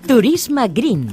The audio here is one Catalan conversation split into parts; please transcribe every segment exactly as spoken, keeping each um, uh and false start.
Turisme Green.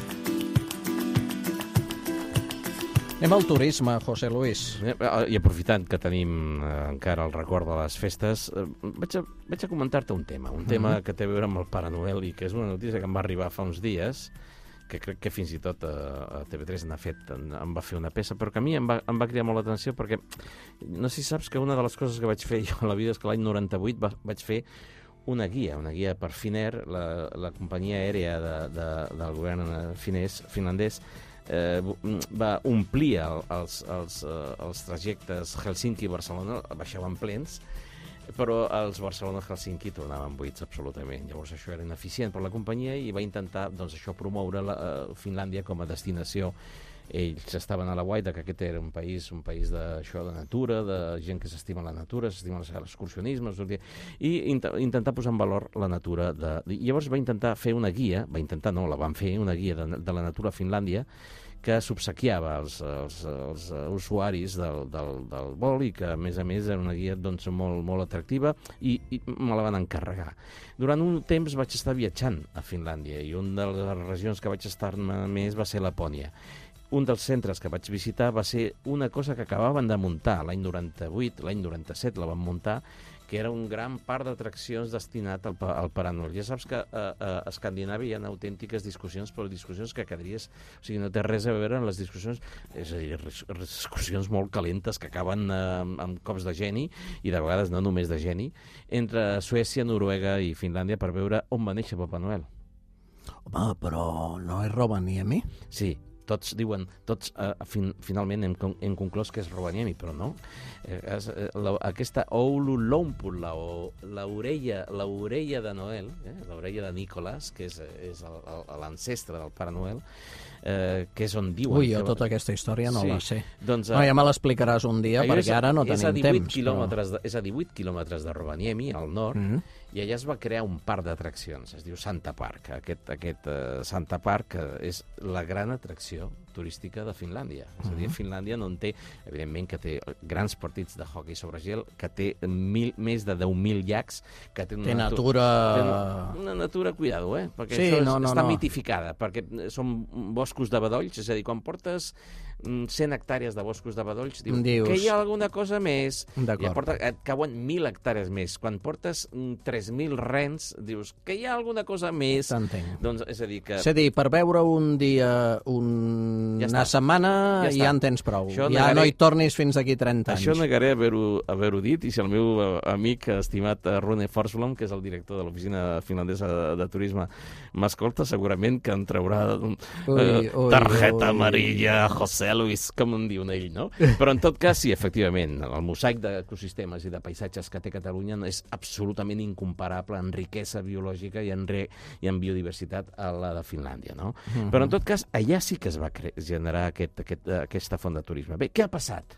Anem al turisme, José Luis. I aprofitant que tenim eh, encara el record de les festes, eh, vaig a, vaig a comentar-te un tema, un tema Mhm. que té a veure amb el Pare Noel i que és una notícia que em va arribar fa uns dies, que crec que fins i tot a, a T V tres n'ha fet, en, em va fer una peça, però que a mi em va, em va cridar molt l'atenció perquè no sé si saps que una de les coses que vaig fer jo a la vida és que l'any noranta-vuit va, vaig fer una guia, una guia per Finnair, la, la companyia aèria de, de, del govern finès, finlandès, eh, va omplir el, els, els, eh, els trajectes Helsinki-Barcelona, baixaven plens, però els Barcelona-Helsinki tornaven buits absolutament. Llavors això era ineficient per la companyia i va intentar doncs, això promoure la, uh, Finlàndia com a destinació. Ells estaven a la guaita que aquest era un país un país de, això, de natura, de gent que s'estima la natura, s'estima l'excursionisme, i int intentar posar en valor la natura. De... I llavors va intentar fer una guia, va intentar no, la van fer, una guia de, de la natura a Finlàndia, que subsaquiava els, els, els usuaris del, del, del vol i que, a més a més, era una guia doncs, molt, molt atractiva i, i me la van encarregar. Durant un temps vaig estar viatjant a Finlàndia i una de les regions que vaig estar-me més va ser Lapònia. Un dels centres que vaig visitar va ser una cosa que acabaven de muntar l'any noranta-vuit, l'any noranta-set la van muntar, que era un gran parc d'atraccions destinat al, al Pare Noel. Ja saps que a, a Escandinàvia hi ha autèntiques discussions, però discussions que quedaries... O sigui, no té res a veure amb les discussions... És a dir, discussions molt calentes que acaben eh, amb, amb cops de geni, i de vegades no només de geni, entre Suècia, Noruega i Finlàndia per veure on va néixer Papa Noel. Home, però no és Rovaniemi? Sí. Tots diuen, tots eh, fin, finalment hem, hem conclòs que és Rovaniemi, però no. Eh, és, eh, la, aquesta Oulu Lompul, l'orella l'orella de Noel, eh, l'orella de Nicolàs, que és, és l'ancestre del Pare Noel, eh, que és on diuen... Ui, jo que... tota aquesta història no sí. la sé. Doncs, no, ja me l'explicaràs un dia, perquè és, ara no tenim temps. Però... De, és a divuit quilòmetres de Rovaniemi, al nord, mm -hmm. i allà es va crear un parc d'atraccions, es diu Santa Park. Aquest, aquest uh, Santa Park uh, és la gran atracció turística de Finlàndia. És a dir, Finlàndia no en té, evidentment que té grans partits de hoquei sobre gel, que té mil, més de deu mil llacs, que té una, té natura... Té una, una natura, cuidado, eh? Perquè sí, això és, no, no, està no. mitificada, perquè són boscos de bedolls, és a dir, quan portes cent hectàrees de boscos de bedolls, diu, dius... que hi ha alguna cosa més. Ja porta, et cauen mil hectàrees més. Quan portes tres mil rens, dius, que hi ha alguna cosa més. T'entenc. Doncs, és a dir, que... És a dir, per veure un dia, un... ja una setmana, ja, ja en tens prou. Això ja negaré... no hi tornis fins d'aquí trenta anys. Això negaré haver-ho haver dit, i si el meu amic estimat Rune Forsblom, que és el director de l'oficina finlandesa de, de turisme, m'escolta, segurament que em traurà ui, uh, ui, targeta ui. amarilla, José Luis, com en diu ell, no? Però en tot cas, sí, efectivament, el mosaic d'ecosistemes i de paisatges que té Catalunya és absolutament incomparable en riquesa biològica i en, re, i en biodiversitat a la de Finlàndia, no? Uh-huh. Però en tot cas, allà sí que es va generar aquest, aquest, aquesta font de turisme. Bé, què ha passat?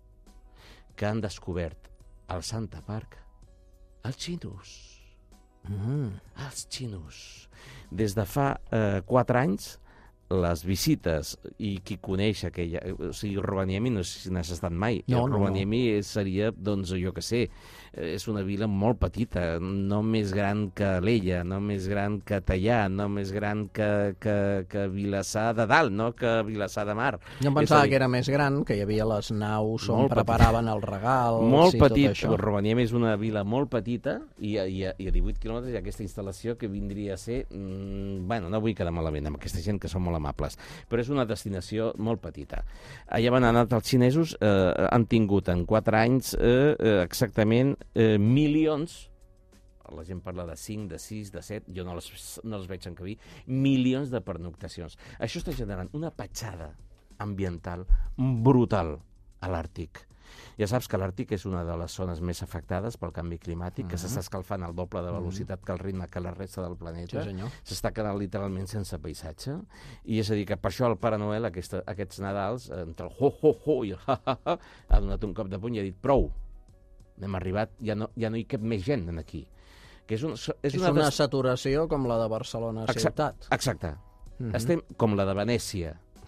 Que han descobert al Santa Park els xinos. Uh-huh. Els xinos. Des de fa eh, quatre anys, les visites, i qui coneix aquella... O sigui, Rovaniemi no sé si n'has estat mai. No, no, Rovaniemi no. seria, doncs, jo què sé, és una vila molt petita, no més gran que Alella, no més gran que Teià, no més gran que, que, que Vilassar de Dalt, no que Vilassar de Mar. Jo em pensava dir, que era més gran, que hi havia les naus on preparaven petit. el regal... Molt i petit. Tot això. Rovaniemi és una vila molt petita i a, i a, i a divuit quilòmetres hi ha aquesta instal·lació que vindria a ser... Mmm, bueno, no vull quedar malament amb aquesta gent que són molt amables, però és una destinació molt petita. Allà van anar els xinesos, eh, han tingut en quatre anys eh, exactament eh, milions, la gent parla de cinc, de sis, de set, jo no les, no les veig encabir, milions de pernoctacions. Això està generant una petjada ambiental brutal a l'Àrtic. Ja saps que l'Àrtic és una de les zones més afectades pel canvi climàtic, que uh-huh. s'està escalfant al doble de velocitat uh-huh. que el ritme que la resta del planeta. Sí, s'està quedant literalment sense paisatge. I és a dir, que per això el Pare Noel, aquesta, aquests Nadals, entre el ho-ho-ho i el ha-ha-ha, ha donat un cop de puny i ha dit prou, n'hem arribat, ja no, ja no hi cap més gent aquí. Que és, un, és, és una, una des... saturació com la de Barcelona Exacte, ciutat. Exacte. Uh-huh. Estem com la de Venècia,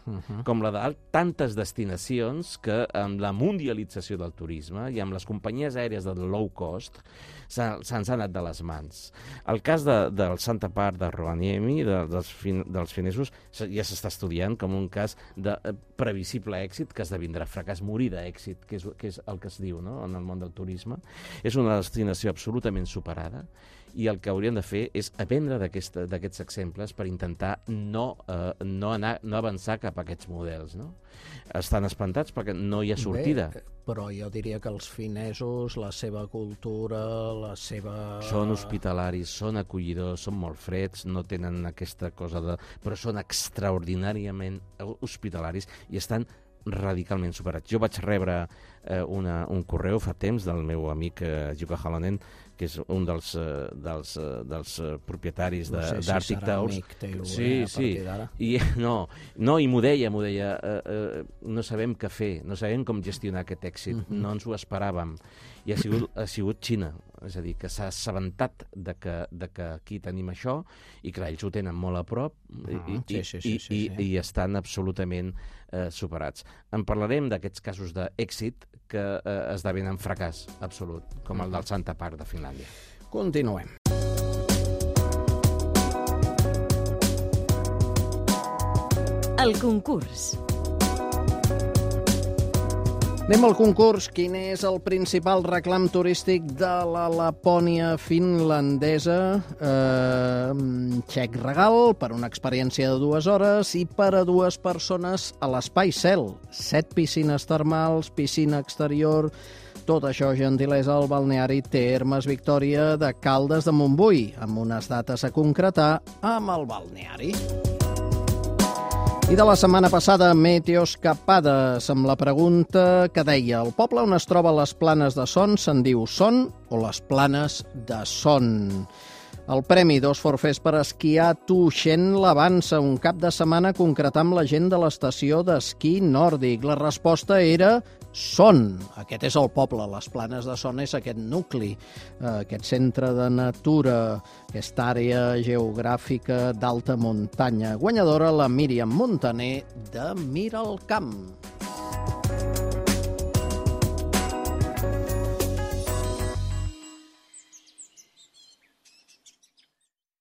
uh-huh. com la de tantes destinacions que amb la mundialització del turisme i amb les companyies aèries del low cost se'ns ha anat de les mans. El cas de, del Santa Park de Rovaniemi, de, dels, fin, dels finesos, ja s'està estudiant com un cas de previsible èxit que esdevindrà fracàs, morir d'èxit, que, és, que és el que es diu, no?, en el món del turisme. És una destinació absolutament superada i el que hauríem de fer és aprendre d'aquests exemples per intentar no, eh, no, anar, no avançar cap a aquests models, no? Estan espantats perquè no hi ha sortida. Bé, però jo diria que els finesos, la seva cultura, la seva... Són hospitalaris, són acollidors, són molt freds, no tenen aquesta cosa de... però són extraordinàriament hospitalaris i estan radicalment superats. Jo vaig rebre eh, una, un correu fa temps del meu amic eh, Jukka Halonen, que és un dels, eh, dels, eh, dels eh, propietaris de, no sé d'Arctic si serà Towers. amic teu, sí, eh, a sí. partir d'ara. I, no, no, i m'ho deia, m'ho deia, eh, eh, no sabem què fer, no sabem com gestionar aquest èxit, uh-huh. no ens ho esperàvem. I ha sigut, ha sigut Xina, és a dir, que s'ha assabentat de que, de que aquí tenim això, i clar, ells ho tenen molt a prop, uh-huh. i, sí, sí, sí, i, sí, i, sí. i estan absolutament eh, superats. En parlarem d'aquests casos d'èxit que eh, esdevenen fracàs absolut, com el del Santa Park de Finlàndia. Continuem. El concurs. Anem al concurs. Quin és el principal reclam turístic de la Lapònia finlandesa? Eh, xec regal per una experiència de dues hores i per a dues persones a l'Espai Cel. Set piscines termals, piscina exterior... Tot això, gentilesa, al balneari Termes Victòria de Caldes de Montbui, amb unes dates a concretar amb el balneari. I de la setmana passada, meteoscapades, amb la pregunta que deia: el poble on es troba les Planes de Son se'n diu Son o les Planes de Son? El premi, dos forfers per esquiar Tuixent l'Avança, un cap de setmana concretar amb la gent de l'estació d'esquí nòrdic. La resposta era Son. Aquest és el poble, les Planes de Son és aquest nucli, aquest centre de natura, aquesta àrea geogràfica d'alta muntanya. Guanyadora la Míriam Montaner de Miralcamp.